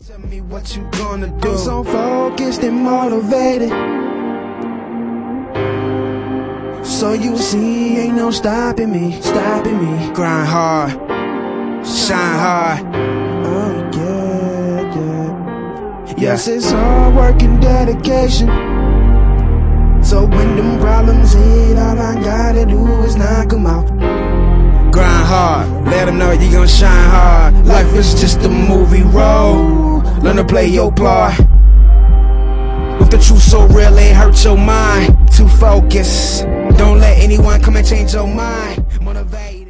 Tell me what you gonna do. I'm so focused and motivated, so you see ain't no stopping me, Grind hard, shine hard. Oh yeah, yeah. Yes, it's hard work and dedication. So when them problems hit, all I gotta do is knock them out. Grind hard, let them know you gon' shine hard. Life is just a movie role. Learn to play your part. With the truth so real, it hurt your mind. To focus, don't let anyone come and change your mind. Motivate.